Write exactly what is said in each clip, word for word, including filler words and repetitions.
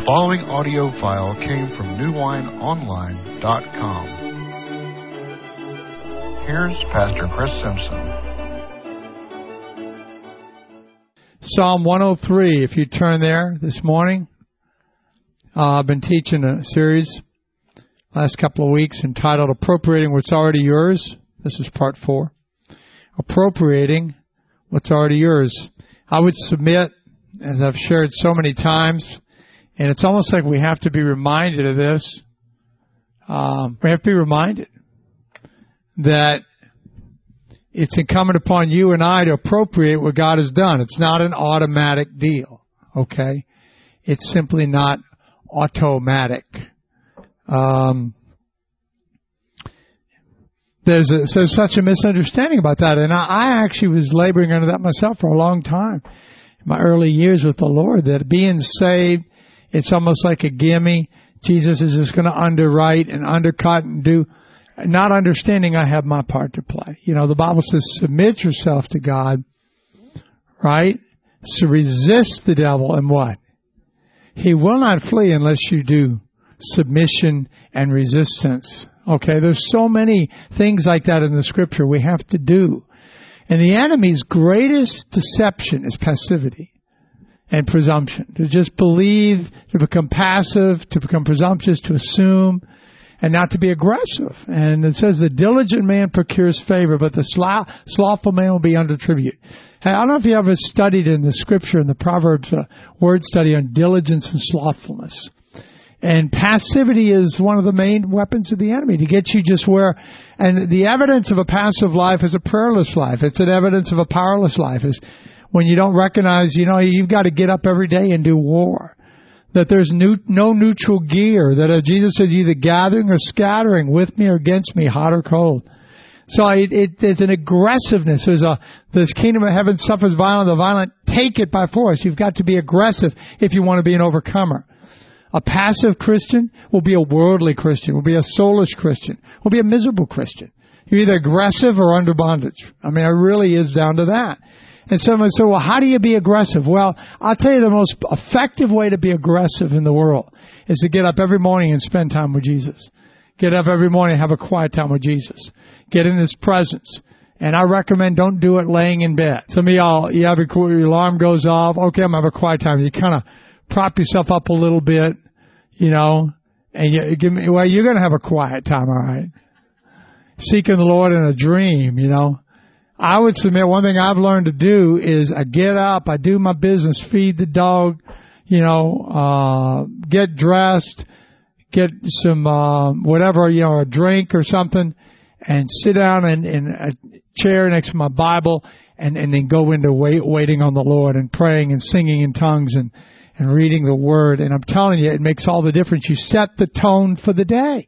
following audio file came from new wine online dot com. Here's Pastor Chris Simpson. Psalm one oh three, if you turn there this morning. Uh, I've been teaching a series last couple of weeks entitled Appropriating What's Already Yours. This is part four. Appropriating what's already yours. I would submit, as I've shared so many times, and it's almost like we have to be reminded of this. Um, we have to be reminded that it's incumbent upon you and I to appropriate what God has done. It's not an automatic deal, okay? It's simply not automatic. Um, there's, a, there's such a misunderstanding about that, and I, I actually was laboring under that myself for a long time in my early years with the Lord, that being saved, it's almost like a gimme. Jesus is just going to underwrite and undercut and do, not understanding I have my part to play. You know, the Bible says submit yourself to God, right? So resist the devil, and what? He will not flee unless you do submission and resistance. Okay, there's so many things like that in the Scripture we have to do. And the enemy's greatest deception is passivity and presumption. To just believe, to become passive, to become presumptuous, to assume, and not to be aggressive. And it says the diligent man procures favor, but the slothful man will be under tribute. Hey, I don't know if you ever studied in the Scripture, in the Proverbs, a word study on diligence and slothfulness. And passivity is one of the main weapons of the enemy, to get you just where, and the evidence of a passive life is a prayerless life. It's an evidence of a powerless life, is when you don't recognize, you know, you've got to get up every day and do war. That there's new, no neutral gear. That uh, Jesus said, either gathering or scattering, with me or against me, hot or cold. So it, it, there's an aggressiveness. There's a, this kingdom of heaven suffers violence, the violent take it by force. You've got to be aggressive if you want to be an overcomer. A passive Christian will be a worldly Christian, will be a soulish Christian, will be a miserable Christian. You're either aggressive or under bondage. I mean, it really is down to that. And someone said, well, how do you be aggressive? Well, I'll tell you the most effective way to be aggressive in the world is to get up every morning and spend time with Jesus. Get up every morning and have a quiet time with Jesus. Get in His presence. And I recommend don't do it laying in bed. Some of y'all, you have your, your alarm goes off. Okay, I'm going to have a quiet time. You kind of prop yourself up a little bit, you know, and you give me, well, you're going to have a quiet time, all right? Seeking the Lord in a dream, you know. I would submit one thing I've learned to do is I get up, I do my business, feed the dog, you know, uh, get dressed, get some, uh, whatever, you know, a drink or something, and sit down in, in a chair next to my Bible, and, and then go into wait, waiting on the Lord and praying and singing in tongues and, and reading the Word. And I'm telling you, it makes all the difference. You set the tone for the day.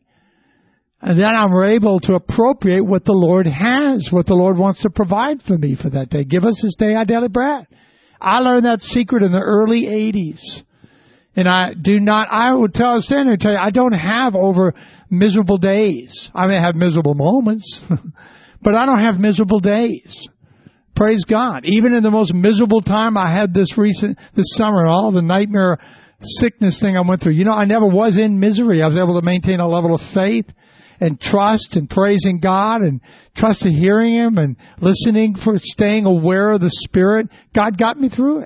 And then I'm able to appropriate what the Lord has, what the Lord wants to provide for me for that day. Give us this day our daily bread. I learned that secret in the early eighties. And I do not, I would tell, stand there and tell you, I don't have over miserable days. I may have miserable moments, but I don't have miserable days. Praise God. Even in the most miserable time I had this recent, this summer, all the nightmare sickness thing I went through. You know, I never was in misery. I was able to maintain a level of faith and trust and praising God and trust in hearing Him and listening for staying aware of the Spirit. God got me through it.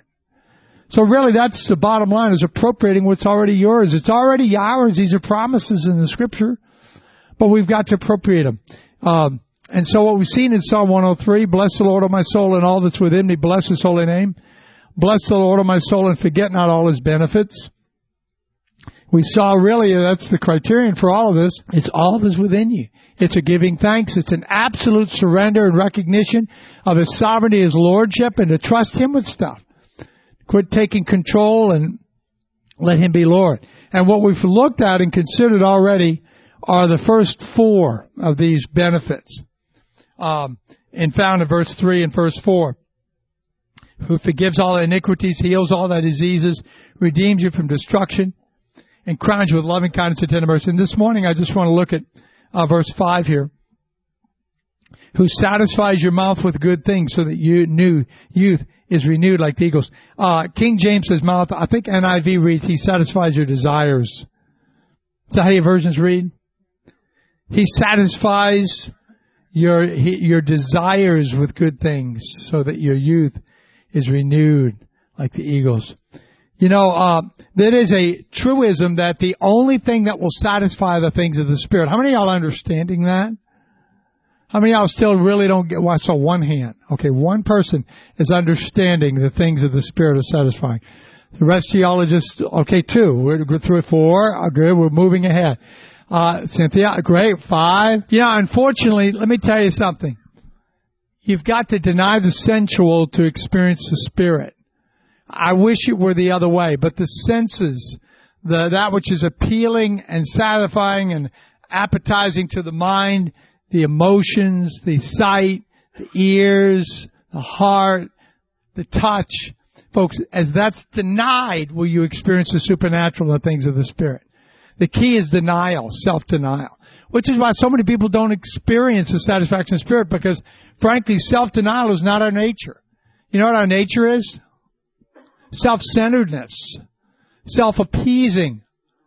So really that's the bottom line, is appropriating what's already yours. It's already ours. These are promises in the Scripture, but we've got to appropriate them. Um, and so what we've seen in Psalm one oh three, bless the Lord, O my soul, and all that's within me. Bless His holy name. Bless the Lord, O my soul, and forget not all His benefits. We saw really that's the criterion for all of this. It's all that's within you. It's a giving thanks. It's an absolute surrender and recognition of His sovereignty, His lordship, and to trust Him with stuff. Quit taking control and let Him be Lord. And what we've looked at and considered already are the first four of these benefits. Um, and found in verse three and verse four. Who forgives all iniquities, heals all thy diseases, redeems you from destruction, and crowns you with loving kindness and tender mercy. And this morning I just want to look at uh, verse five here. who satisfies your mouth with good things so that you new youth is renewed like the eagles. Uh, King James says mouth. I think N I V reads, he satisfies your desires. Is that how your versions read? He satisfies your he, your desires with good things so that your youth is renewed like the eagles. You know, uh, there is a truism that the only thing that will satisfy the things of the Spirit. How many of y'all are understanding that? How many of y'all still really don't get, well, I saw one hand. Okay, one person is understanding the things of the Spirit are satisfying. The rest of y'all are just, okay, two. We're good through four. Oh, good, we're moving ahead. Uh, Cynthia, great. Five. Yeah, unfortunately, let me tell you something. You've got to deny the sensual to experience the Spirit. I wish it were the other way, but the senses, the that which is appealing and satisfying and appetizing to the mind, the emotions, the sight, the ears, the heart, the touch, folks, as that's denied, will you experience the supernatural and the things of the Spirit. The key is denial, self-denial, which is why so many people don't experience the satisfaction of Spirit, because, frankly, self-denial is not our nature. You know what our nature is? Self-centeredness, self-appeasing.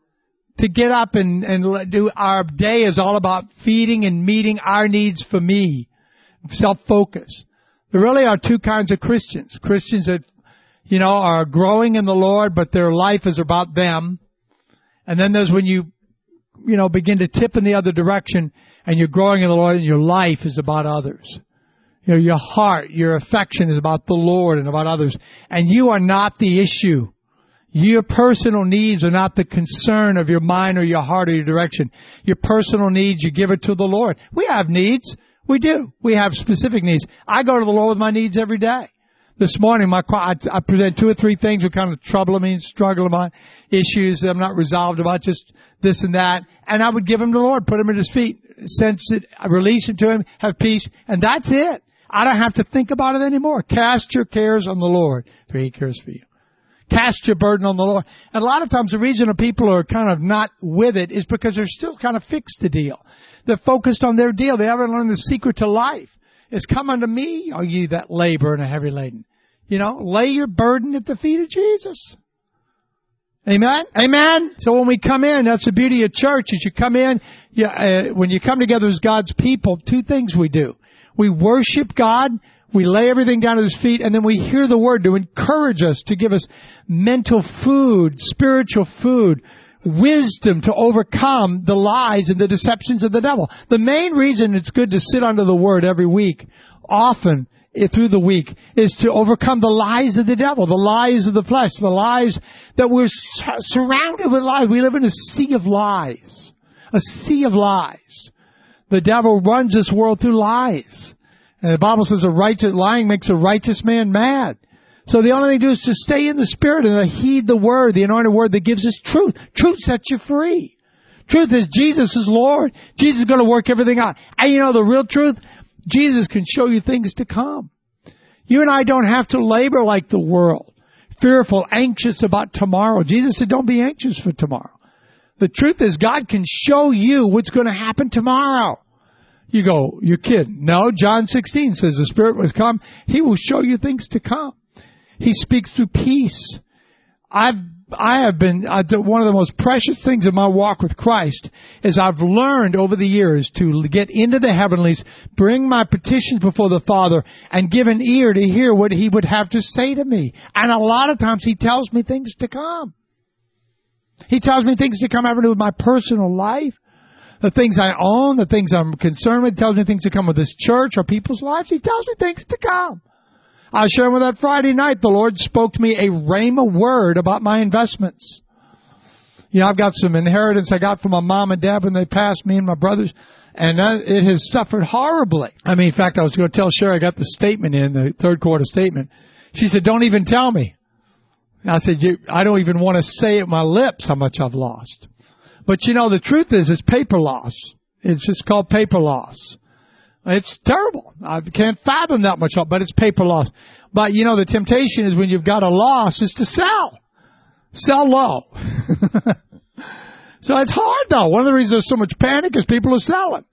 To get up and, and do our day is all about feeding and meeting our needs for me. Self-focus. There really are two kinds of Christians. Christians that, you know, are growing in the Lord, but their life is about them. And then there's when you, you know, begin to tip in the other direction and you're growing in the Lord and your life is about others. You know, your heart, your affection is about the Lord and about others. And you are not the issue. Your personal needs are not the concern of your mind or your heart or your direction. Your personal needs, you give it to the Lord. We have needs. We do. We have specific needs. I go to the Lord with my needs every day. This morning, my I, I present two or three things that kind of trouble me and struggle about, issues that I'm not resolved about, just this and that. And I would give them to the Lord, put them at His feet, sense it, release it to Him, have peace, and that's it. I don't have to think about it anymore. Cast your cares on the Lord, for He cares for you. Cast your burden on the Lord. And a lot of times the reason that people are kind of not with it is because they're still kind of fixed the deal. They're focused on their deal. They haven't learned the secret to life. It's come unto me, all ye that labor and are heavy laden. You know, lay your burden at the feet of Jesus. Amen? Amen? So when we come in, that's the beauty of church, is you come in, you, uh, when you come together as God's people, two things we do. We worship God. We lay everything down at His feet, and then we hear the Word to encourage us, to give us mental food, spiritual food, wisdom to overcome the lies and the deceptions of the devil. The main reason it's good to sit under the Word every week, often through the week, is to overcome the lies of the devil, the lies of the flesh, the lies that we're surrounded with lies. We live in a sea of lies, a sea of lies. The devil runs this world through lies. And the Bible says a righteous lying makes a righteous man mad. So the only thing to do is to stay in the Spirit and to heed the Word, the anointed Word that gives us truth. Truth sets you free. Truth is Jesus is Lord. Jesus is going to work everything out. And you know the real truth? Jesus can show you things to come. You and I don't have to labor like the world, fearful, anxious about tomorrow. Jesus said, don't be anxious for tomorrow. The truth is God can show you what's going to happen tomorrow. You go, you're kidding. No, John sixteen says the Spirit will come. He will show you things to come. He speaks through peace. I've, I have been, uh, one of the most precious things in my walk with Christ is I've learned over the years to get into the heavenlies, bring my petitions before the Father, and give an ear to hear what He would have to say to me. And a lot of times He tells me things to come. He tells me things to come having to do with my personal life, the things I own, the things I'm concerned with. He tells me things to come with this church or people's lives. He tells me things to come. I was sharing with that Friday night. The Lord spoke to me a rhema word about my investments. You know, I've got some inheritance I got from my mom and dad when they passed, me and my brothers, and that, it has suffered horribly. I mean, in fact, I was going to tell Sherry I got the statement in, the third quarter statement. She said, don't even tell me. And I said, you, I don't even want to say it with my lips how much I've lost. But you know, the truth is, it's paper loss. It's just called paper loss. It's terrible. I can't fathom that much, but it's paper loss. But you know, the temptation is when you've got a loss is to sell. Sell low. So it's hard though. One of the reasons there's so much panic is people are selling.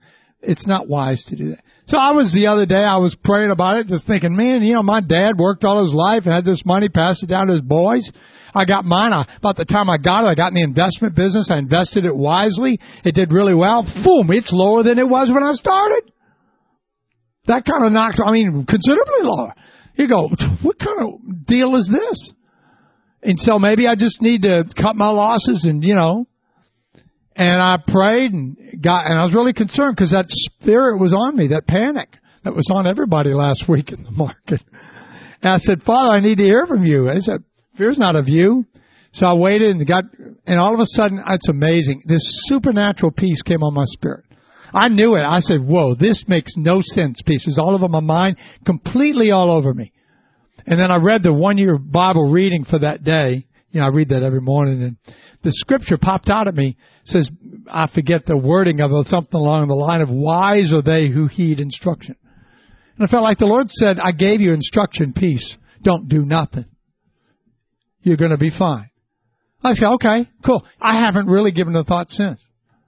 it's not wise to do that. So I was the other day, I was praying about it, just thinking, man, you know, my dad worked all his life and had this money, passed it down to his boys. I got mine. I, about the time I got it, I got in the investment business. I invested it wisely. It did really well. Boom, it's lower than it was when I started. That kind of knocks, I mean, considerably lower. You go, what kind of deal is this? And so maybe I just need to cut my losses and, you know, and I prayed and got, and I was really concerned because that spirit was on me, that panic that was on everybody last week in the market. And I said, Father, I need to hear from you. I said, fear's not of you. So I waited and got, and all of a sudden, it's amazing. This supernatural peace came on my spirit. I knew it. I said, whoa, this makes no sense. Peace was all over my mind, completely all over me. And then I read the one-year Bible reading for that day. You know, I read that every morning, and the scripture popped out at me. It says, I forget the wording of it, something along the line of, wise are they who heed instruction. And I felt like the Lord said, I gave you instruction, peace. Don't do nothing. You're going to be fine. I said, okay, cool. I haven't really given it a thought since.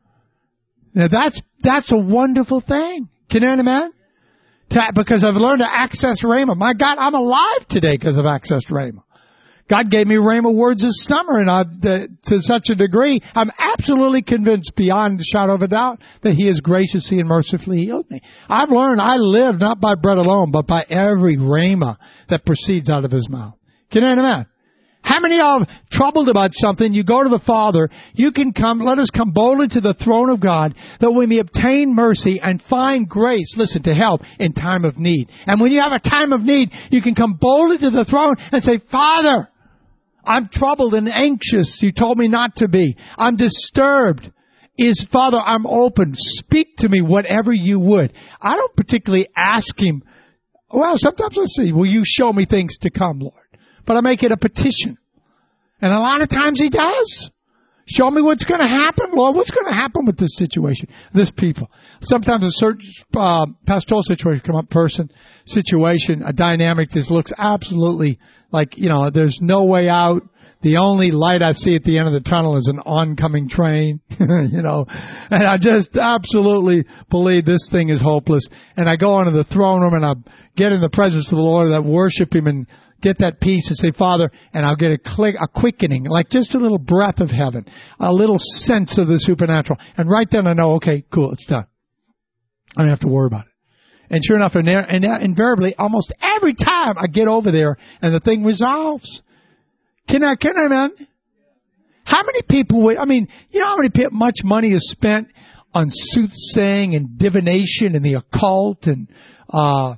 Now that's, that's a wonderful thing. Can you understand? Because I've learned to access Rhema. My God, I'm alive today because I've accessed Rhema. God gave me Rhema words this summer, and I, to, to such a degree, I'm absolutely convinced beyond a shadow of a doubt that He has graciously and mercifully healed me. I've learned I live not by bread alone, but by every Rhema that proceeds out of His mouth. Can you understand? How many of you are troubled about something? You go to the Father. You can come, let us come boldly to the throne of God that we may obtain mercy and find grace, listen, to help in time of need. And when you have a time of need, you can come boldly to the throne and say, Father, I'm troubled and anxious. You told me not to be. I'm disturbed. Is, Father, I'm open. Speak to me whatever you would. I don't particularly ask Him. Well, sometimes I say, will you show me things to come, Lord? But I make it a petition. And a lot of times He does. Show me what's going to happen, Lord. What's going to happen with this situation, this people? Sometimes a certain uh, pastoral situation come up, person, situation, a dynamic that looks absolutely like, you know, there's no way out. The only light I see at the end of the tunnel is an oncoming train, you know, and I just absolutely believe this thing is hopeless. And I go into the throne room and I get in the presence of the Lord, I worship Him and get that peace and say, Father, and I'll get a click, a quickening, like just a little breath of heaven, a little sense of the supernatural. And right then I know, okay, cool, it's done. I don't have to worry about it. And sure enough, and invariably, almost every time I get over there and the thing resolves. Can I, can I, man? How many people would, I mean, you know how many people, much money is spent on soothsaying and divination and the occult and, uh,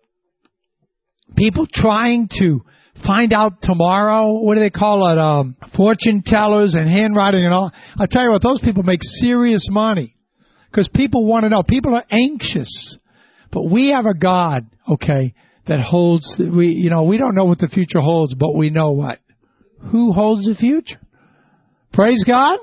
people trying to find out tomorrow, what do they call it, um, fortune tellers and handwriting and all. I'll tell you what, those people make serious money because people want to know. People are anxious. But we have a God, okay, that holds, we, you know, we don't know what the future holds, but we know what? Who holds the future? Praise God.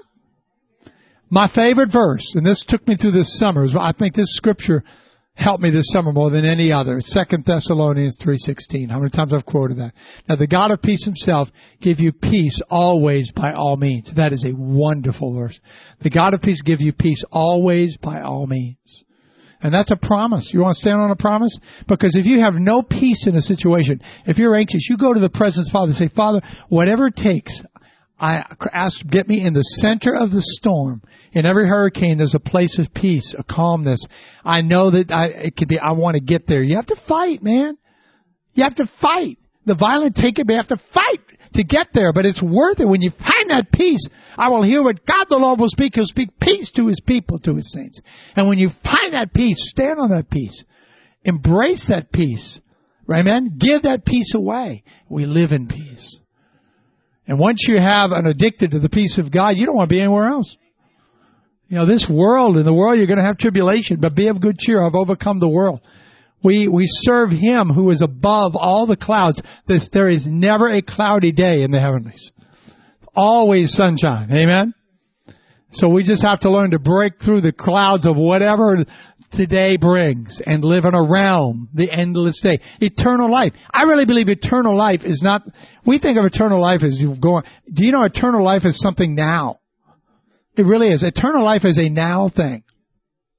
My favorite verse, and this took me through this summer, I think this scripture helped me this summer more than any other. Second Thessalonians three sixteen. How many times I've quoted that? Now, the God of peace Himself give you peace always by all means. That is a wonderful verse. The God of peace give you peace always by all means. And that's a promise. You want to stand on a promise? Because if you have no peace in a situation, if you're anxious, you go to the presence of Father and say, Father, whatever it takes, I ask, get me in the center of the storm. In every hurricane, there's a place of peace, a calmness. I know that I, it could be, I want to get there. You have to fight, man. You have to fight. The violent take it, but you have to fight to get there. But it's worth it. When you find that peace, I will hear what God the Lord will speak. He'll speak peace to His people, to His saints. And when you find that peace, stand on that peace. Embrace that peace. Right, man? Give that peace away. We live in peace. And once you have an addicted to the peace of God, you don't want to be anywhere else. You know, this world, in the world you're going to have tribulation, but be of good cheer. I've overcome the world. We we serve Him who is above all the clouds. This, there is never a cloudy day in the heavenlies. Always sunshine. Amen? So we just have to learn to break through the clouds of whatever today brings and live in a realm, the endless day. Eternal life. I really believe eternal life is not, we think of eternal life as you going, do you know eternal life is something now? It really is. Eternal life is a now thing.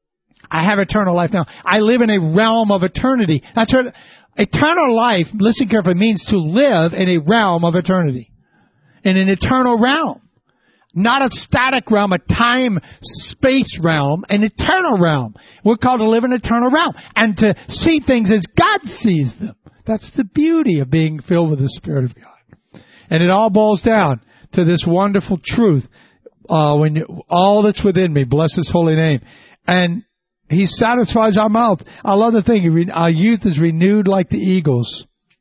I have eternal life now. I live in a realm of eternity. That's what eternal life, listen carefully, means to live in a realm of eternity. In an eternal realm. Not a static realm, a time-space realm, an eternal realm. We're called to live in an eternal realm and to see things as God sees them. That's the beauty of being filled with the Spirit of God. And it all boils down to this wonderful truth. Uh, when you, all that's within me, bless His holy name. And He satisfies our mouth. I love the thing. Our youth is renewed like the eagles.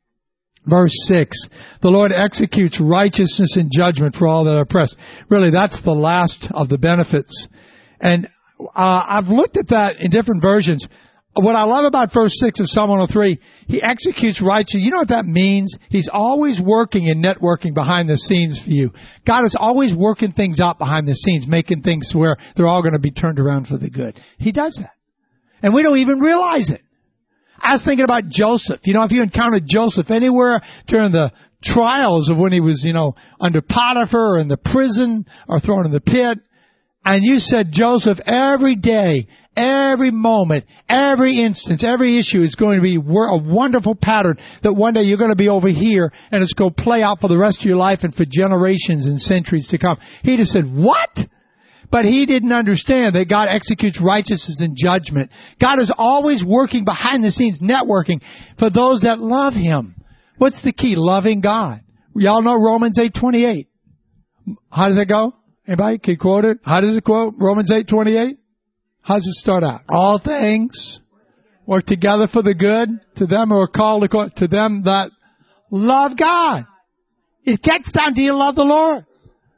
Verse six, the Lord executes righteousness and judgment for all that are oppressed. Really, that's the last of the benefits. And uh, I've looked at that in different versions. What I love about verse six of Psalm one oh three, He executes righteousness. You know what that means? He's always working and networking behind the scenes for you. God is always working things out behind the scenes, making things where they're all going to be turned around for the good. He does that. And we don't even realize it. I was thinking about Joseph. You know, if you encountered Joseph anywhere during the trials of when he was, you know, under Potiphar or in the prison or thrown in the pit, and you said, Joseph, every day, every moment, every instance, every issue is going to be a wonderful pattern that one day you're going to be over here and it's going to play out for the rest of your life and for generations and centuries to come. He'd have said, what? But he didn't understand that God executes righteousness and judgment. God is always working behind the scenes, networking for those that love Him. What's the key? Loving God. Y'all know Romans eight twenty-eight. How does it go? Anybody can quote it? How does it quote? Romans eight twenty-eight? How does it start out? All things work together for the good to them who are called to them that love God. It gets down, do you love the Lord?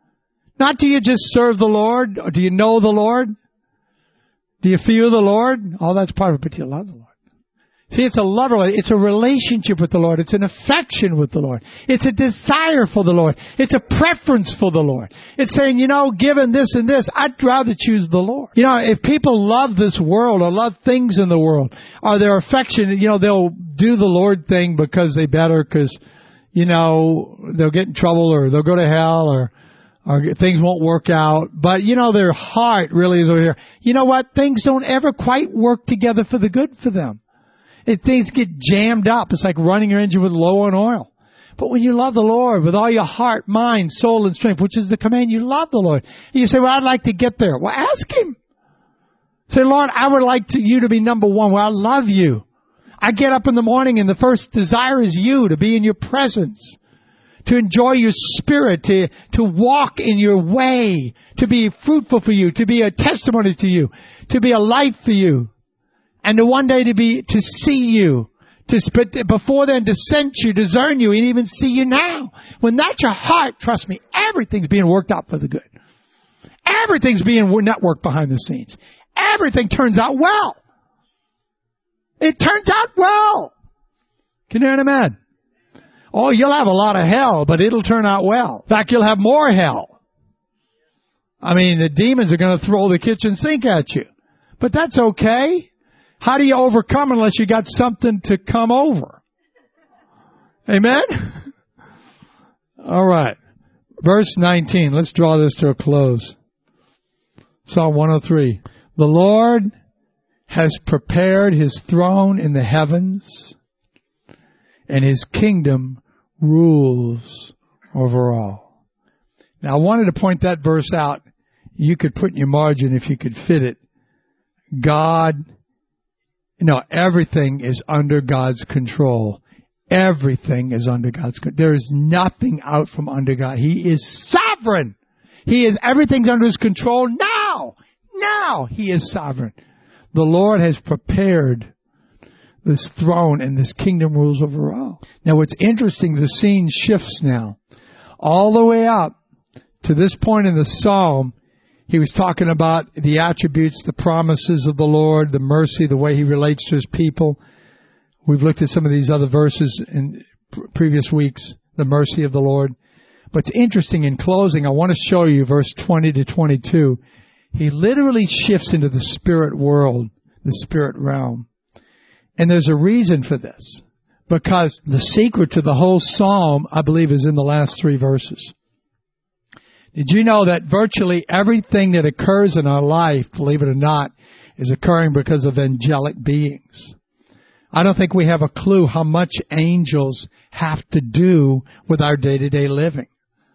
Not do you just serve the Lord, or do you know the Lord? Do you fear the Lord? All that's part of it, but do you love the Lord? See, it's a love, it's a relationship with the Lord. It's an affection with the Lord. It's a desire for the Lord. It's a preference for the Lord. It's saying, you know, given this and this, I'd rather choose the Lord. You know, if people love this world or love things in the world, or their affection, you know, they'll do the Lord thing because they better, because, you know, they'll get in trouble or they'll go to hell or or things won't work out. But, you know, their heart really is over here. You know what? Things don't ever quite work together for the good for them. If things get jammed up, it's like running your engine with low on oil. But when you love the Lord with all your heart, mind, soul, and strength, which is the command, you love the Lord. And you say, well, I'd like to get there. Well, ask Him. Say, Lord, I would like to, you to be number one. Well, I love you. I get up in the morning and the first desire is you, to be in your presence, to enjoy your spirit, to, to walk in your way, to be fruitful for you, to be a testimony to you, to be a light for you, and to one day to be, to see you, to, before then to sense you, discern you, and even see you now. When that's your heart, trust me, everything's being worked out for the good. Everything's being networked behind the scenes. Everything turns out well. It turns out well. Can you hear an amen? Oh, you'll have a lot of hell, but it'll turn out well. In fact, you'll have more hell. I mean, the demons are going to throw the kitchen sink at you. But that's okay. How do you overcome unless you got something to come over? Amen? All right. Verse nineteen. Let's draw this to a close. Psalm one oh three. The Lord has prepared His throne in the heavens, and His kingdom rules over all. Now, I wanted to point that verse out. You could put in your margin if you could fit it. God, you know, everything is under God's control. Everything is under God's control. There is nothing out from under God. He is sovereign. He is, everything's under His control now. Now He is sovereign. The Lord has prepared this throne, and this kingdom rules over all. Now, what's interesting, the scene shifts now. All the way up to this point in the Psalm, he was talking about the attributes, the promises of the Lord, the mercy, the way He relates to His people. We've looked at some of these other verses in previous weeks, the mercy of the Lord. But it's interesting, in closing, I want to show you verse twenty to twenty-two. He literally shifts into the spirit world, the spirit realm. And there's a reason for this, because the secret to the whole psalm, I believe, is in the last three verses. Did you know that virtually everything that occurs in our life, believe it or not, is occurring because of angelic beings. I don't think we have a clue how much angels have to do with our day-to-day living.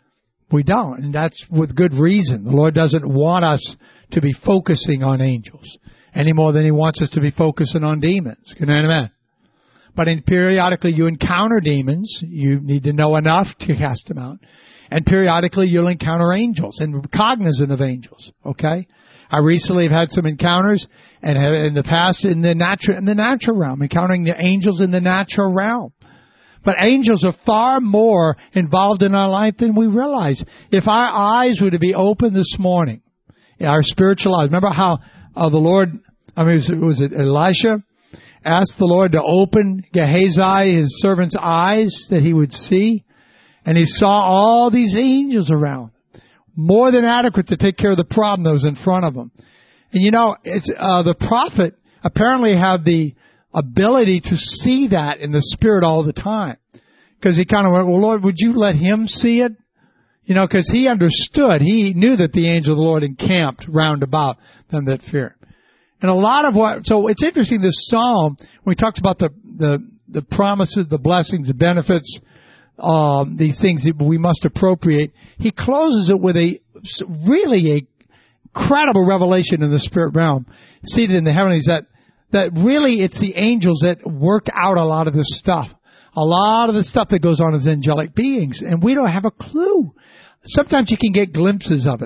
We don't, and that's with good reason. The Lord doesn't want us to be focusing on angels any more than He wants us to be focusing on demons. Good night, amen. But in, periodically you encounter demons. You need to know enough to cast them out. And periodically you'll encounter angels and cognizant of angels. Okay? I recently have had some encounters and have in the past in the natural in the natural realm, encountering the angels in the natural realm. But angels are far more involved in our life than we realize. If our eyes were to be open this morning, our spiritual eyes, remember how uh, the Lord, I mean, was it, was it Elisha, asked the Lord to open Gehazi, his servant's eyes, that he would see? And he saw all these angels around, more than adequate to take care of the problem that was in front of him. And you know, it's uh, the prophet apparently had the ability to see that in the spirit all the time. Because he kind of went, well, Lord, would you let him see it? You know, because he understood. He knew that the angel of the Lord encamped round about them that fear. And a lot of what, so it's interesting, this psalm, when he talks about the, the, the promises, the blessings, the benefits, um, these things that we must appropriate, he closes it with a really a incredible revelation in the spirit realm, seated in the heavenlies, that that really it's the angels that work out a lot of this stuff. A lot of the stuff that goes on is angelic beings, and we don't have a clue. Sometimes you can get glimpses of it.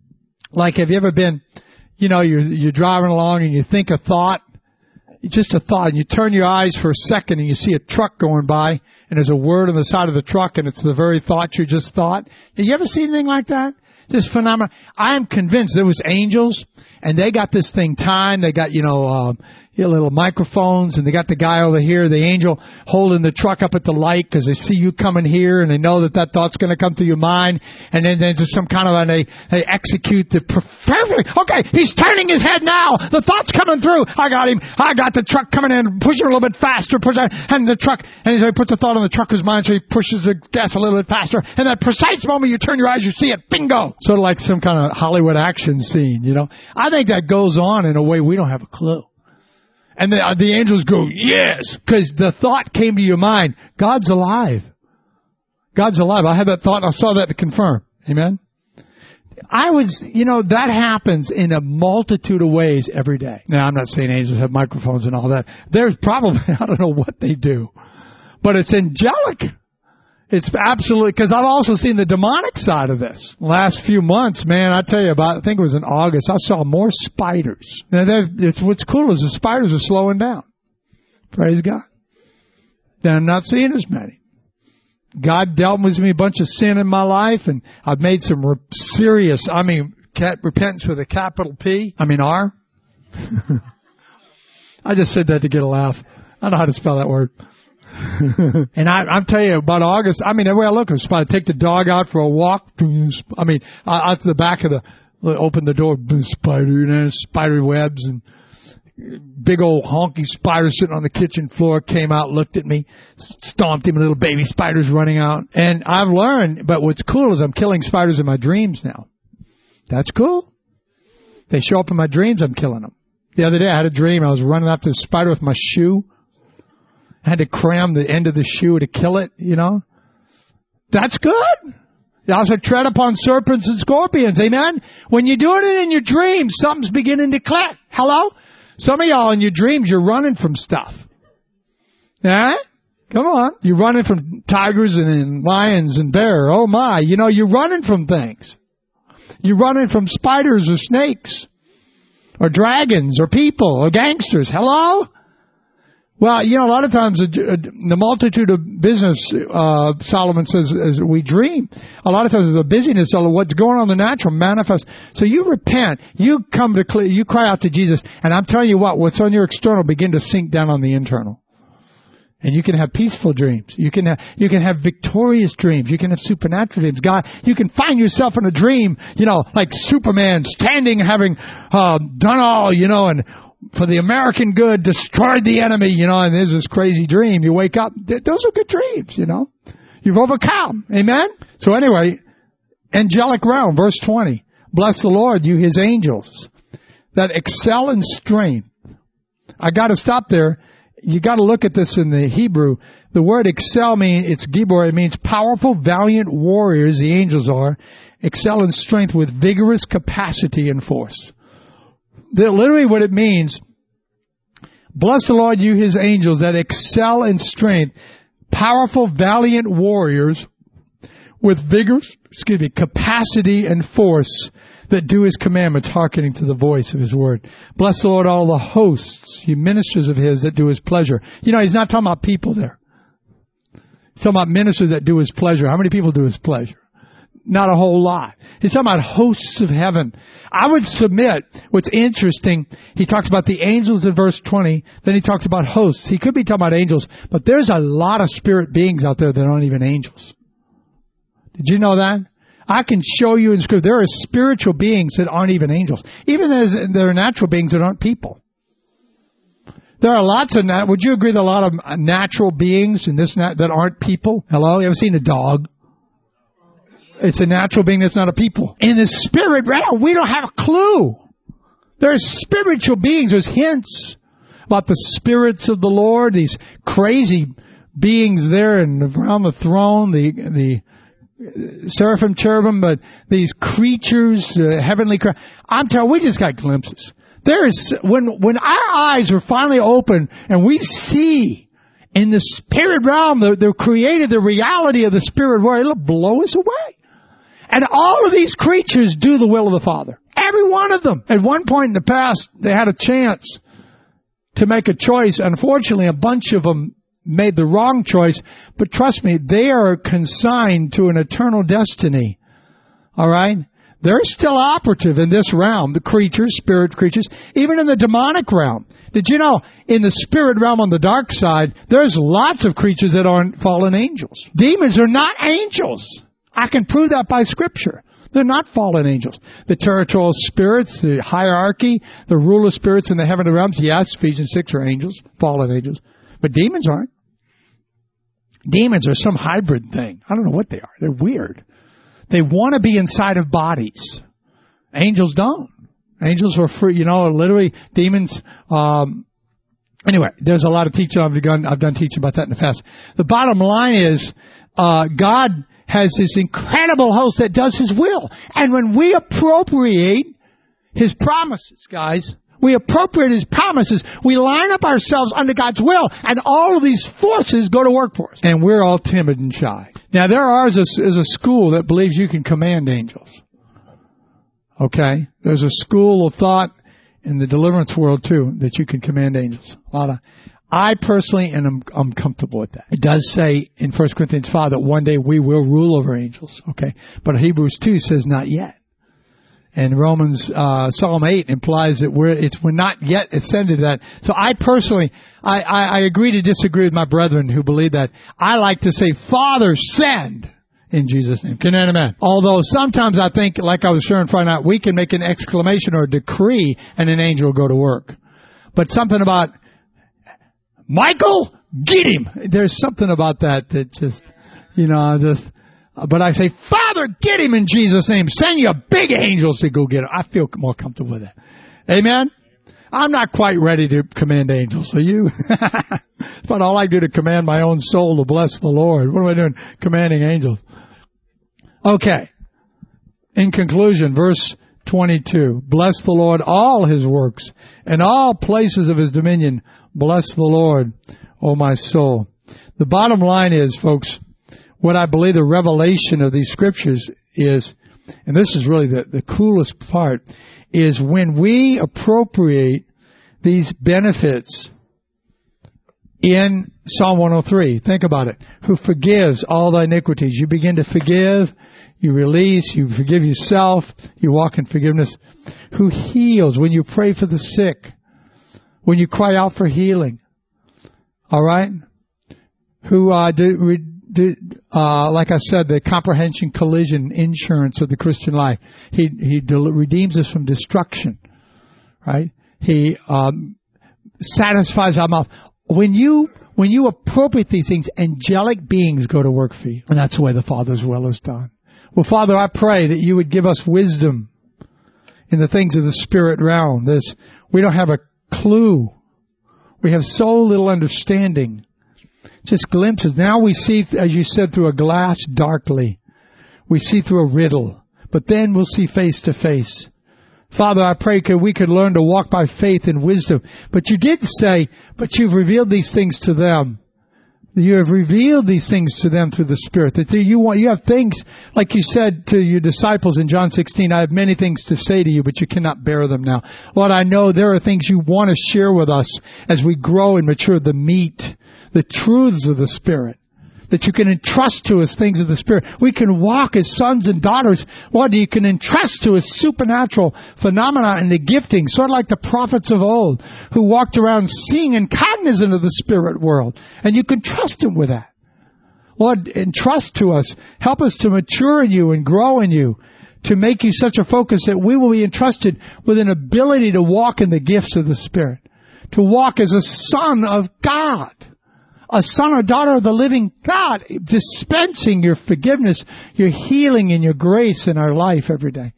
Like, have you ever been, you know, you're you're driving along and you think a thought, just a thought, and you turn your eyes for a second and you see a truck going by, and there's a word on the side of the truck, and it's the very thought you just thought. Have you ever seen anything like that? This phenomenon. I am convinced there was angels, and they got this thing timed. They got, you know, uh, you know, little microphones, and they got the guy over here, the angel, holding the truck up at the light because they see you coming here, and they know that that thought's going to come through your mind. And then there's some kind of, and they, they execute the perfect. Okay, he's turning his head now. The thought's coming through. I got him. I got the truck coming in, pushing a little bit faster, push it, and the truck, and he puts the thought on the trucker's mind, so he pushes the gas a little bit faster. And that precise moment you turn your eyes, you see it. Bingo! Sort of like some kind of Hollywood action scene, you know. I think that goes on in a way we don't have a clue. And the, the angels go, yes, because the thought came to your mind. God's alive. God's alive. I had that thought, and I saw that to confirm. Amen? I was, you know, that happens in a multitude of ways every day. Now, I'm not saying angels have microphones and all that. There's probably, I don't know what they do. But it's angelic. It's absolutely, because I've also seen the demonic side of this. Last few months, man, I tell you about, I think it was in August, I saw more spiders. Now, it's, what's cool is the spiders are slowing down. Praise God. Then I'm not seeing as many. God dealt with me a bunch of sin in my life, and I've made some re- serious, I mean, cat, repentance with a capital P, I mean R. I just said that to get a laugh. I don't know how to spell that word. And I, I'm telling you, about August, I mean, everywhere I look, I'm supposed to take the dog out for a walk. I mean, out to the back of the, open the door, spider, you know, spider webs, and big old honky spider sitting on the kitchen floor came out, looked at me, stomped him, and little baby spiders running out. And I've learned, but what's cool is I'm killing spiders in my dreams now. That's cool. They show up in my dreams, I'm killing them. The other day I had a dream, I was running after a spider with my shoe. I had to cram the end of the shoe to kill it, you know. That's good. You also tread upon serpents and scorpions, amen? When you're doing it in your dreams, something's beginning to click. Hello? Some of y'all in your dreams, you're running from stuff. Yeah? Come on. You're running from tigers and lions and bears. Oh my. You know, you're running from things. You're running from spiders or snakes or dragons or people or gangsters. Hello? Well, you know, a lot of times the multitude of business, uh, Solomon says, as we dream, a lot of times the busyness of what's going on in the natural manifests. So you repent, you come to, you cry out to Jesus, and I'm telling you what, what's on your external begin to sink down on the internal. And you can have peaceful dreams. You can have, you can have victorious dreams. You can have supernatural dreams. God, you can find yourself in a dream, you know, like Superman standing, having, uh, done all, you know, and, for the American good, destroyed the enemy, you know, and there's this crazy dream. You wake up, those are good dreams, you know. You've overcome. Amen? So anyway, angelic realm, verse twenty. Bless the Lord, you his angels, that excel in strength. I got to stop there. You got to look at this in the Hebrew. The word excel means, it's Gibor, it means powerful, valiant warriors, the angels are, excel in strength with vigorous capacity and force. They're literally what it means, bless the Lord, you his angels that excel in strength, powerful, valiant warriors with vigorous, excuse me, capacity and force that do his commandments, hearkening to the voice of his word. Bless the Lord, all the hosts, you ministers of his that do his pleasure. You know, he's not talking about people there. He's talking about ministers that do his pleasure. How many people do his pleasure? Not a whole lot. He's talking about hosts of heaven. I would submit, what's interesting, he talks about the angels in verse twenty, then he talks about hosts. He could be talking about angels, but there's a lot of spirit beings out there that aren't even angels. Did you know that? I can show you in Scripture, there are spiritual beings that aren't even angels. Even as there are natural beings that aren't people. There are lots of, nat- would you agree that a lot of natural beings in this nat- that aren't people? Hello? You ever seen a dog? It's a natural being that's not a people. In the spirit realm, we don't have a clue. There's spiritual beings. There's hints about the spirits of the Lord, these crazy beings there and around the throne, the the seraphim, cherubim, but these creatures, uh, heavenly creatures. I'm telling you, we just got glimpses. There is, when, when our eyes are finally open and we see in the spirit realm, the, the created, the reality of the spirit world, it'll blow us away. And all of these creatures do the will of the Father. Every one of them. At one point in the past, they had a chance to make a choice. Unfortunately, a bunch of them made the wrong choice. But trust me, they are consigned to an eternal destiny. All right? They're still operative in this realm, the creatures, spirit creatures, even in the demonic realm. Did you know, in the spirit realm on the dark side, there's lots of creatures that aren't fallen angels. Demons are not angels. I can prove that by Scripture. They're not fallen angels. The territorial spirits, the hierarchy, the ruler spirits in the heavenly realms, yes, Ephesians six are angels, fallen angels. But demons aren't. Demons are some hybrid thing. I don't know what they are. They're weird. They want to be inside of bodies. Angels don't. Angels are free. You know, literally, demons... Um, anyway, there's a lot of teaching I've done, I've done teaching about that in the past. The bottom line is, uh, God has this incredible host that does His will. And when we appropriate His promises, guys, we appropriate His promises, we line up ourselves under God's will, and all of these forces go to work for us. And we're all timid and shy. Now, there are, is a, is a school that believes you can command angels. Okay? There's a school of thought in the deliverance world, too, that you can command angels. A lot of... I personally, and I'm, I'm comfortable with that. It does say in First Corinthians five that one day we will rule over angels, okay? But Hebrews two says not yet. And Romans, uh, Psalm eight implies that we're, it's, we're not yet ascended to that. So I personally, I, I, I agree to disagree with my brethren who believe that. I like to say, Father, send in Jesus' name. Can you amen? Although sometimes I think, like I was sharing Friday night, we can make an exclamation or a decree and an angel will go to work. But something about, Michael, get him. There's something about that that just, you know, just, but I say, Father, get him in Jesus' name. Send your big angels to go get him. I feel more comfortable with that. Amen? I'm not quite ready to command angels. Are you? But all I do to command my own soul to bless the Lord. What am I doing? Commanding angels. Okay. In conclusion, verse twenty-two. Bless the Lord, all His works, and all places of His dominion. Bless the Lord, O my soul. The bottom line is, folks, what I believe the revelation of these scriptures is, and this is really the, the coolest part, is when we appropriate these benefits in Psalm one oh three. Think about it. Who forgives all thy iniquities. You begin to forgive, you release, you forgive yourself, you walk in forgiveness. Who heals when you pray for the sick. When you cry out for healing, all right? Who uh, do, do uh, like I said, the comprehension collision insurance of the Christian life. He he del- redeems us from destruction, right? He um, satisfies our mouth. When you when you appropriate these things, angelic beings go to work for you, and that's the way the Father's will is done. Well, Father, I pray that you would give us wisdom in the things of the spirit realm. There's, we don't have a clue. We have so little understanding. Just glimpses. Now we see, as you said, through a glass darkly. We see through a riddle. But then we'll see face to face. Father, I pray that we could learn to walk by faith and wisdom. But you did say, but you've revealed these things to them. You have revealed these things to them through the Spirit. That you want, you have things, like you said to your disciples in John sixteen, I have many things to say to you, but you cannot bear them now. Lord, I know there are things you want to share with us as we grow and mature, the meat, the truths of the Spirit. That you can entrust to us things of the Spirit. We can walk as sons and daughters. Lord, you can entrust to us supernatural phenomena and the gifting, sort of like the prophets of old, who walked around seeing and cognizant of the spirit world. And you can trust them with that. Lord, entrust to us. Help us to mature in you and grow in you, to make you such a focus that we will be entrusted with an ability to walk in the gifts of the Spirit, to walk as a son of God. A son or daughter of the living God, dispensing your forgiveness, your healing, and your grace in our life every day.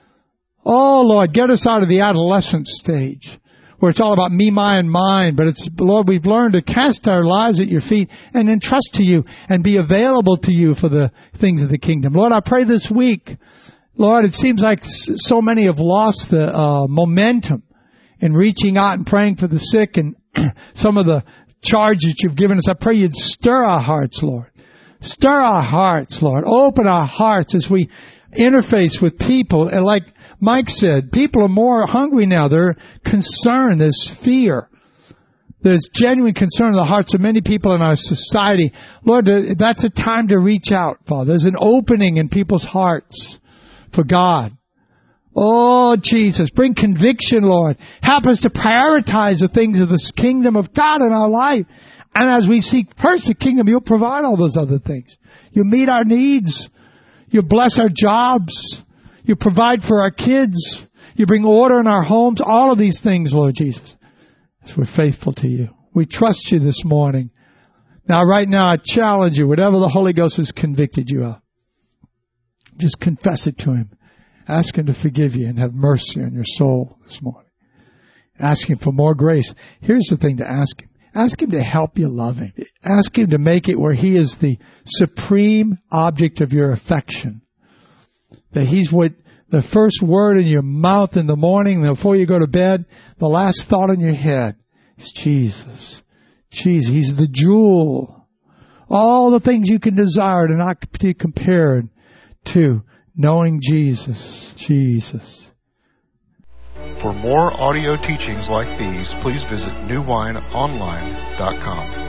Oh, Lord, get us out of the adolescent stage, where it's all about me, my, and mine. But it's, Lord, we've learned to cast our lives at your feet and entrust to you and be available to you for the things of the kingdom. Lord, I pray this week, Lord, it seems like so many have lost the uh, momentum in reaching out and praying for the sick and some of the charge that you've given us. I pray you'd stir our hearts, Lord. Stir our hearts, Lord. Open our hearts as we interface with people. And like Mike said, people are more hungry now. They're concerned. There's fear. There's genuine concern in the hearts of many people in our society. Lord, that's a time to reach out, Father. There's an opening in people's hearts for God. Oh, Jesus, bring conviction, Lord. Help us to prioritize the things of the kingdom of God in our life. And as we seek first the kingdom, you'll provide all those other things. You meet our needs. You bless our jobs. You provide for our kids. You bring order in our homes. All of these things, Lord Jesus, as we're faithful to you. We trust you this morning. Now, right now, I challenge you, whatever the Holy Ghost has convicted you of, just confess it to him. Ask him to forgive you and have mercy on your soul this morning. Ask him for more grace. Here's the thing to ask him. Ask him to help you love him. Ask him to make it where he is the supreme object of your affection. That he's what the first word in your mouth in the morning, before you go to bed, the last thought in your head is Jesus. Jesus, he's the jewel. All the things you can desire to not be compared to knowing Jesus, Jesus. For more audio teachings like these, please visit new wine online dot com.